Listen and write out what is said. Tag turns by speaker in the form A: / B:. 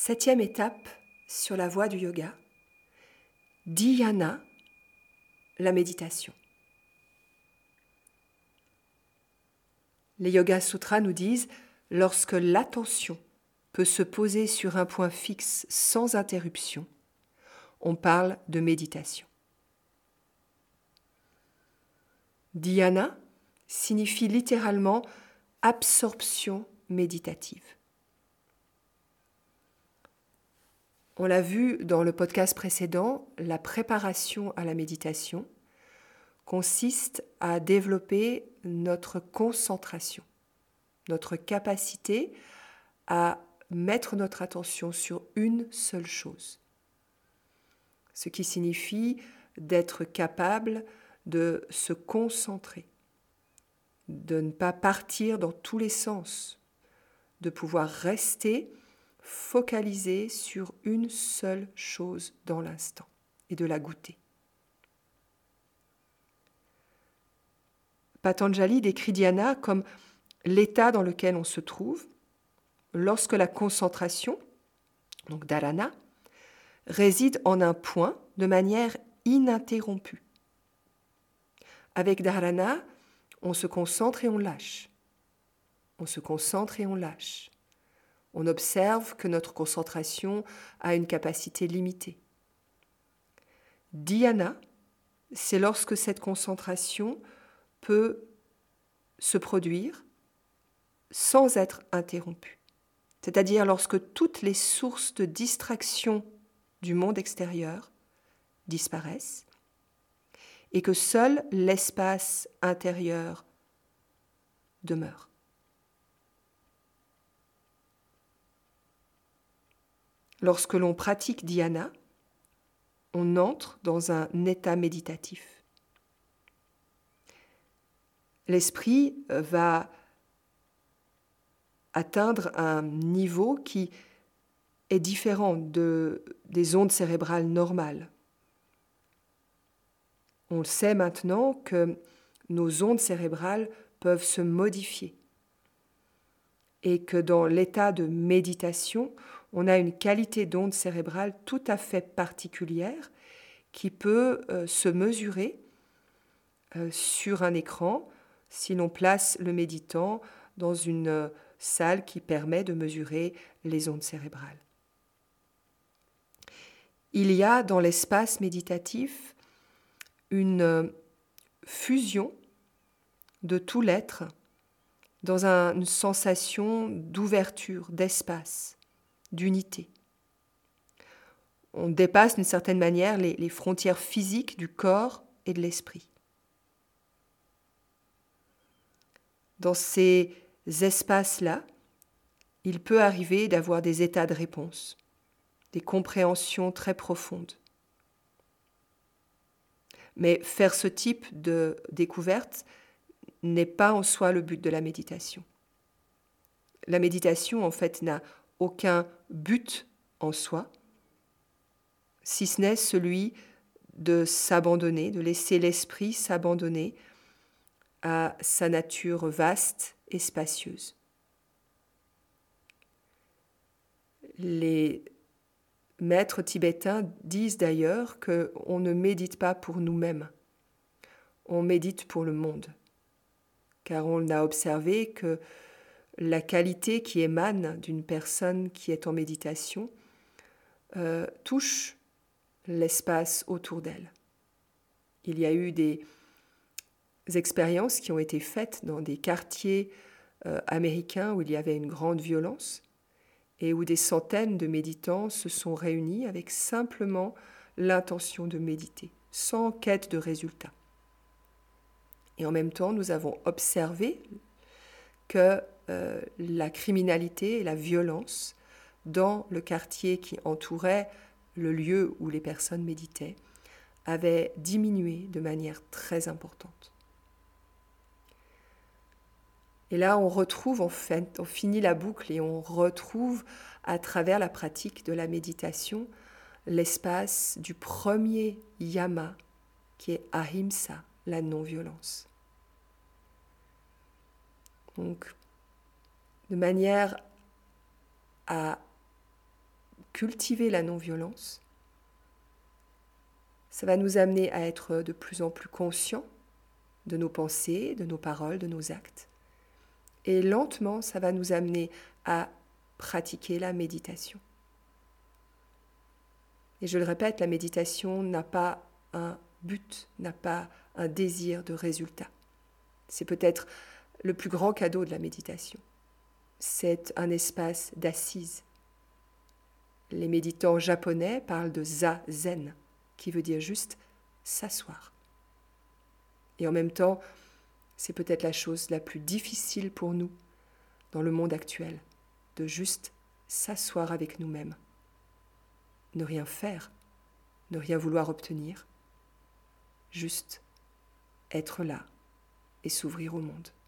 A: 7e étape sur la voie du yoga, dhyana, la méditation. Les Yoga Sutras nous disent « Lorsque l'attention peut se poser sur un point fixe sans interruption, on parle de méditation. » Dhyana signifie littéralement « absorption méditative ». On l'a vu dans le podcast précédent, la préparation à la méditation consiste à développer notre concentration, notre capacité à mettre notre attention sur une seule chose. Ce qui signifie d'être capable de se concentrer, de ne pas partir dans tous les sens, de pouvoir rester focalisé sur une seule chose dans l'instant et de la goûter. Patanjali décrit dhyana comme l'état dans lequel on se trouve lorsque la concentration, donc dharana, réside en un point de manière ininterrompue. Avec dharana, on se concentre et on lâche. On se concentre et on lâche. On observe que notre concentration a une capacité limitée. Dhyana, c'est lorsque cette concentration peut se produire sans être interrompue. C'est-à-dire lorsque toutes les sources de distraction du monde extérieur disparaissent et que seul l'espace intérieur demeure. Lorsque l'on pratique dhyana, on entre dans un état méditatif. L'esprit va atteindre un niveau qui est différent des ondes cérébrales normales. On sait maintenant que nos ondes cérébrales peuvent se modifier et que dans l'état de méditation, on a une qualité d'onde cérébrale tout à fait particulière qui peut se mesurer sur un écran si l'on place le méditant dans une salle qui permet de mesurer les ondes cérébrales. Il y a dans l'espace méditatif une fusion de tout l'être dans une sensation d'ouverture, d'espace, d'unité. On dépasse d'une certaine manière les frontières physiques du corps et de l'esprit. Dans ces espaces-là, il peut arriver d'avoir des états de réponse, des compréhensions très profondes. Mais faire ce type de découverte n'est pas en soi le but de la méditation. La méditation, en fait, n'a aucun but en soi, si ce n'est celui de s'abandonner, de laisser l'esprit s'abandonner à sa nature vaste et spacieuse. Les maîtres tibétains disent d'ailleurs qu'on ne médite pas pour nous-mêmes, on médite pour le monde, car on a observé que la qualité qui émane d'une personne qui est en méditation touche l'espace autour d'elle. Il y a eu des expériences qui ont été faites dans des quartiers américains où il y avait une grande violence et où des centaines de méditants se sont réunis avec simplement l'intention de méditer, sans quête de résultat. Et en même temps, nous avons observé que la criminalité et la violence dans le quartier qui entourait le lieu où les personnes méditaient avaient diminué de manière très importante. Et là, on retrouve, en fait, on finit la boucle et on retrouve à travers la pratique de la méditation l'espace du premier yama qui est ahimsa, la non-violence. Donc, de manière à cultiver la non-violence. Ça va nous amener à être de plus en plus conscients de nos pensées, de nos paroles, de nos actes. Et lentement, ça va nous amener à pratiquer la méditation. Et je le répète, la méditation n'a pas un but, n'a pas un désir de résultat. C'est peut-être le plus grand cadeau de la méditation. C'est un espace d'assise. Les méditants japonais parlent de zazen, qui veut dire juste s'asseoir. Et en même temps, c'est peut-être la chose la plus difficile pour nous dans le monde actuel, de juste s'asseoir avec nous-mêmes. Ne rien faire, ne rien vouloir obtenir, juste être là et s'ouvrir au monde.